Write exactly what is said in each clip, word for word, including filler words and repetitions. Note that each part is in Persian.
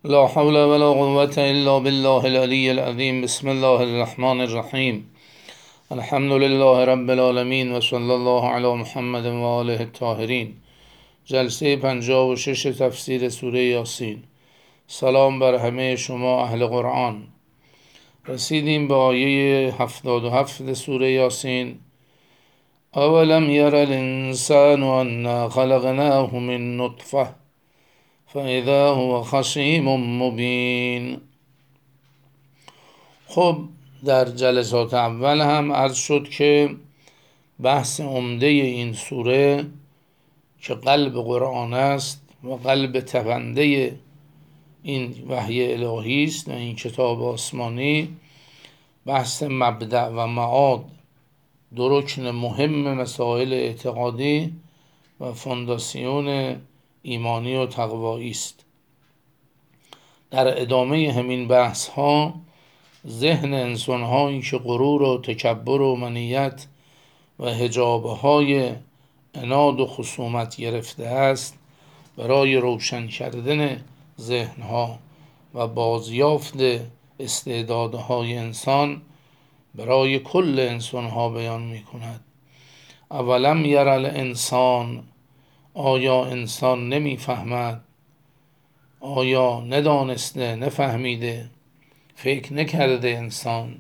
لا حول ولا قوة إلا بالله العلي العظيم. بسم الله الرحمن الرحیم. الحمد لله رب العالمین و صلی الله علی محمد و آله الطاهرین. جلسه پنجاه و شش تفسیر سوره یاسین. سلام بر همه شما اهل قرآن. رسیدیم به آیه هفتاد و هفت سوره یاسین. اولم یر الانسان انا خلقناه من نطفه فاذا هو خصیم مبین. خب در جلسات اول هم عرض شد که بحث عمده این سوره که قلب قرآن است و قلب تپنده این وحی الهی است و این کتاب آسمانی، بحث مبدأ و معاد، دو رکن مهم مسائل اعتقادی و فونداسیون ایمانی و تقوایی است. در ادامه همین بحث ها ذهن انسان هایی که غرور و تکبر و منیت و حجابه های عناد و خصومت گرفته است، برای روشن کردن ذهن ها و بازیافت استعدادهای انسان برای کل انسان ها بیان می کند. اولم یر الانسان، آیا انسان نمی فهمد؟ آیا ندانسته، نفهمیده، فکر نکرده؟ انسان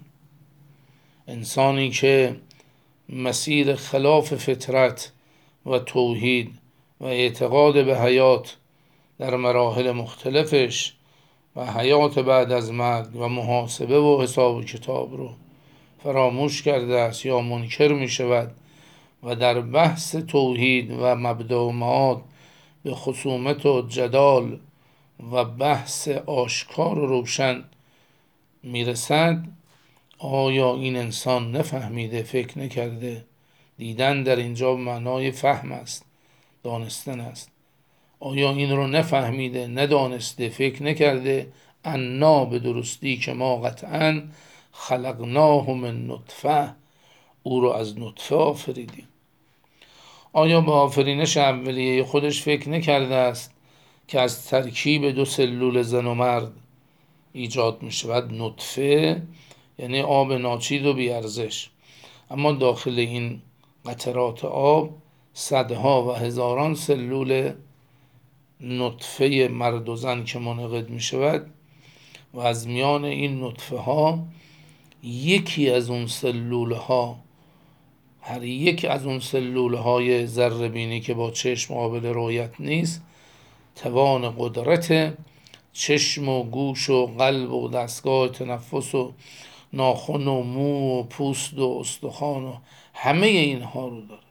انسانی که مسیر خلاف فطرت و توحید و اعتقاد به حیات در مراحل مختلفش و حیات بعد از مرگ و محاسبه و حساب و کتاب رو فراموش کرده است یا منکر می شود و در بحث توحید و مبدأ و معاد به خصومت و جدال و بحث آشکار و روشن میرسد، آیا این انسان نفهمیده، فکر نکرده؟ دیدن در اینجا معنای فهم است، دانستن است. آیا این رو نفهمیده، ندانسته، فکر نکرده؟ انا به درستی که ما قطعا خلقناه من نطفه، او رو از نطفه آفریدیم. آیا به آفرینش اولیه خودش فکر نکرده است که از ترکیب دو سلول زن و مرد ایجاد می شود؟ نطفه یعنی آب ناچیز و بیارزش، اما داخل این قطرات آب صدها و هزاران سلول نطفه مرد و زن که منعقد می شود و از میان این نطفه ها یکی از اون سلول ها، هر یک از اون سلول های ذره بینی که با چشم قابل رؤیت نیست، توان قدرت چشم و گوش و قلب و دستگاه تنفس و ناخن و مو و پوست و استخوان و همه اینها رو داره.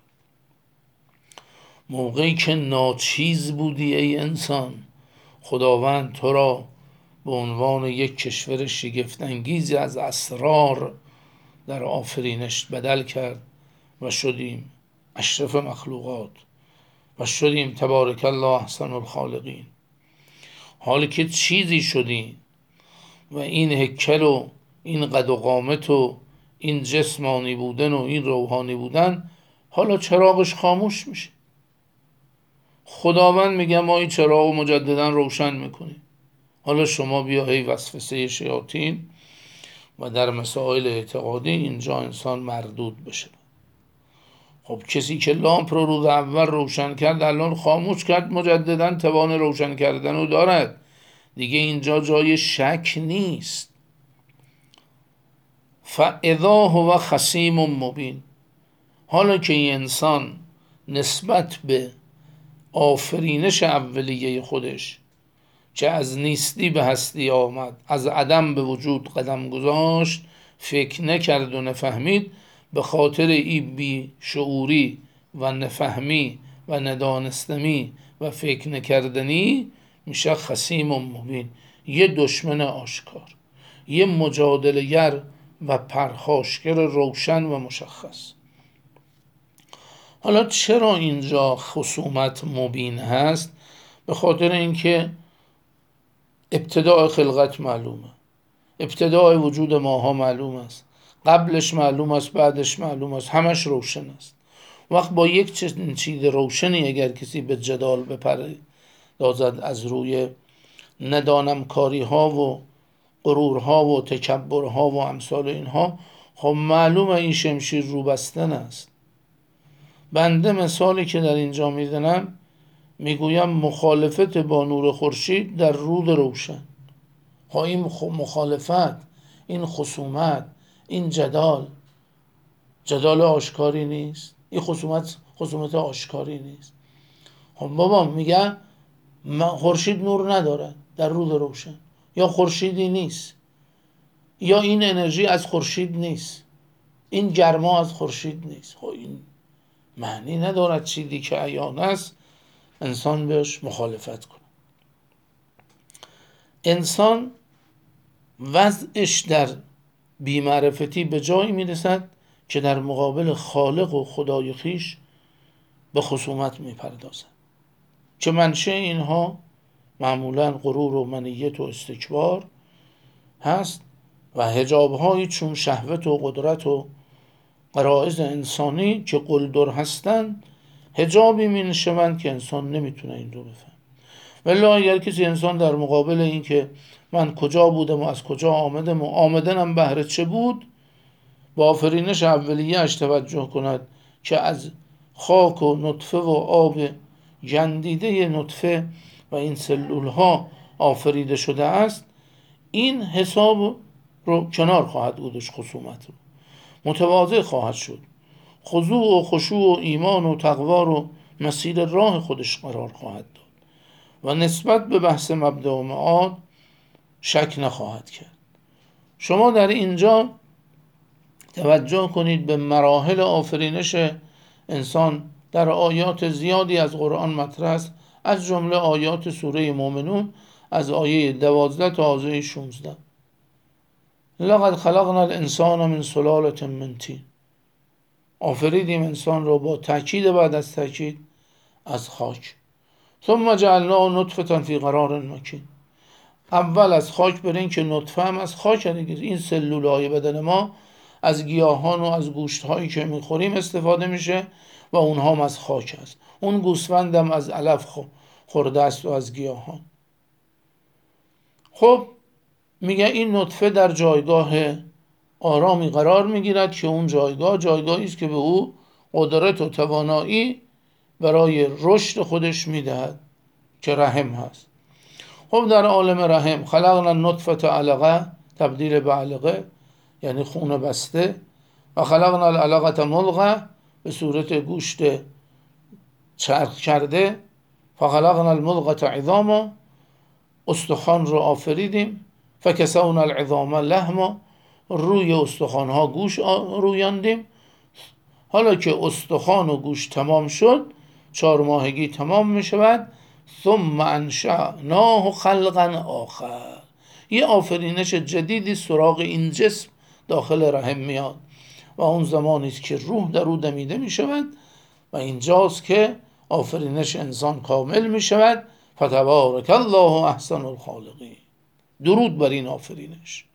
موقعی که ناچیز بودی ای انسان، خداوند تو را به عنوان یک کشور شگفت انگیزی از اسرار در آفرینش بدل کرد و شدیم اشرف مخلوقات و شدیم تبارک الله احسن الخالقین. حالی که چیزی شدی و این هیکل و این قد و قامت و این جسمانی بودن و این روحانی بودن حالا چراغش خاموش میشه. خداوند میگه ما این چراغ مجددا روشن میکنیم. حالا شما بیا هی وسوسه شیاطین و در مسائل اعتقادی اینجا انسان مردود بشه. خب کسی که لامپ رو روز اول روشن کرد الان خاموش کرد، مجددا توان روشن کردن رو دارد دیگه. اینجا جای شک نیست. فاذا هو خصیم مبین. حالا که این انسان نسبت به آفرینش اولیه خودش که از نیستی به هستی آمد، از عدم به وجود قدم گذاشت، فکر نکرد و نفهمید، به خاطر این بی شعوری و نفهمی و ندانستنی و فکر نکردنی میشه خصیم و مبین، یه دشمن آشکار، یه مجادله‌گر و پرخاشگر روشن و مشخص. حالا چرا اینجا خصومت مبین هست؟ به خاطر اینکه ابتداء خلقت معلومه، ابتداء وجود ماها معلوم است، قبلش معلوم است، بعدش معلوم است، همش روشن است. وقت با یک چیز روشنی اگر کسی به جدال بپره دازد از روی ندانم کاری ها و غرورها و تکبرها و امثال اینها، خب معلومه این شمشیر رو بستن است. بنده مثالی که در اینجا میزنم میگویم مخالفت با نور خورشید در رود روشن. خب این مخالفت، این خصومت، این جدال جدال آشکاری نیست؟ این خصومت خصومت آشکاری نیست؟ خب بابا میگه خورشید نور نداره در رود روشن، یا خورشیدی نیست، یا این انرژی از خورشید نیست، این گرما از خورشید نیست. خب این معنی ندارد چیزی که عیان است انسان بهش مخالفت کنه. انسان وضعش در بی‌معرفتی به جایی میرسد که در مقابل خالق و خدای خویش به خصومت میپردازد که منشأ اینها معمولا غرور و منیت و استکبار هست و حجاب‌هایی چون شهوت و قدرت و غرایز انسانی که قلدر هستند حجابی می نشوند که انسان نمیتونه این رو بفهم. ولی اگر کسی انسان در مقابل این که من کجا بودم و از کجا آمدم و آمدنم بهر چه بود با آفرینش اولیه‌اش توجه کند که از خاک و نطفه و آب گندیده نطفه و این سلول ها آفریده شده است، این حساب رو کنار خواهد گذاشت، خصومت رو متواضع خواهد شد، خضوع و خشوع و ایمان و تقوا رو مسیر راه خودش قرار خواهد داد و نسبت به بحث مبدأ و معاد شک نخواهد کرد. شما در اینجا توجه کنید به مراحل آفرینش انسان در آیات زیادی از قرآن مطرح است، از جمله آیات سوره مومنون از آیه دوازده تا آیه شانزده. لقد خلقنا الانسان من سلالة من طین، آفریدیم انسان را با تأکید بعد از تأکید از خاک. ثم جعلناه نطفة فی قرار مکین، اول از خاک برین که نطفه هم از خاک دیگه. این سلولهای بدن ما از گیاهان و از گوشت هایی که میخوریم استفاده میشه و اونها هم از خاک است. اون گوسفندم از علف خورده است و از گیاهان. خب میگه این نطفه در جایگاه آرامی قرار میگیرد که اون جایگاه جایگاهی است که به او قدرت و توانایی برای رشد خودش میدهد که رحم هست. خب در عالم رحم خلقنا النطفة علقه، تبدیل به علقه یعنی خون بسته، و خلقنا العلقة ملغه به صورت گوشت چرخ کرده، فخلقنا الملغة عظاما، استخوان رو آفریدیم، فکسونا العظام لحما، روی استخوان ها گوش رویاندیم. حالا که استخوان و گوش تمام شد، چهار ماهگی تمام می شود، ثم انشأناه خلقا آخر، یه آفرینش جدیدی سراغ این جسم داخل رحم میاد و اون زمانی است که روح در او دمیده می شود و اینجاست که آفرینش انسان کامل می شود. فتبارک الله احسن الخالقین، درود بر این آفرینش.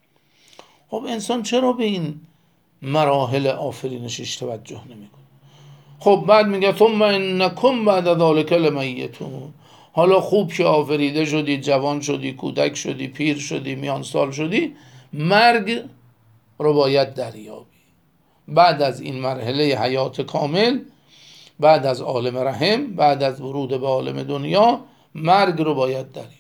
خب انسان چرا به این مراحل آفرینشش توجه نمیکنه؟ خب بعد میگه ثم انکم بعد ذلک لمیتون، حالا خوب که آفریده شدی، جوان شدی، کودک شدی، پیر شدی، میان سال شدی، مرگ رو باید دریابی. بعد از این مرحله حیات کامل، بعد از عالم رحم، بعد از ورود به عالم دنیا، مرگ رو باید دریابی.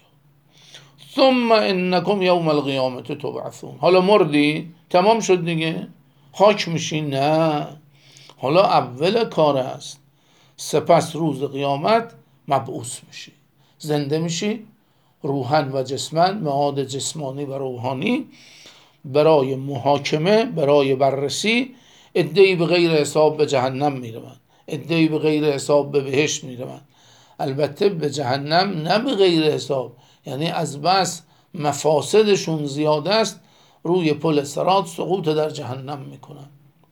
ثم انکم یوم القیامة تبعثون، حالا مردی تمام شد دیگه، خاک میشی؟ نه، حالا اول کار است. سپس روز قیامت مبعوث میشی، زنده میشی، روحن و جسمن، معاد جسمانی و روحانی، برای محاکمه، برای بررسی. عده‌ای به غیر حساب به جهنم میروند، عده‌ای به غیر حساب به بهشت میروند. البته به جهنم نه به غیر حساب، یعنی از بس مفاسدشون زیاده است روی پل صراط سقوط در جهنم میکنن.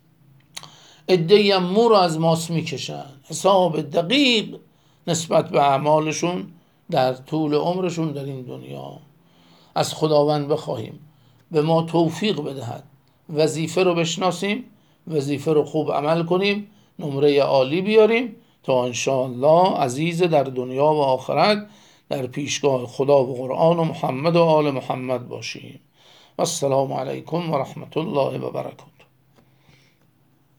عده‌ای هم مو رو از ماس میکشن، حساب دقیق نسبت به اعمالشون در طول عمرشون در این دنیا. از خداوند بخواهیم به ما توفیق بدهد، وظیفه رو بشناسیم، وظیفه رو خوب عمل کنیم، نمره عالی بیاریم تا انشاءالله عزیز در دنیا و آخرت در پیشگاه خدا و قرآن و محمد و آل محمد باشیم. السلام علیکم و رحمت الله و برکاته.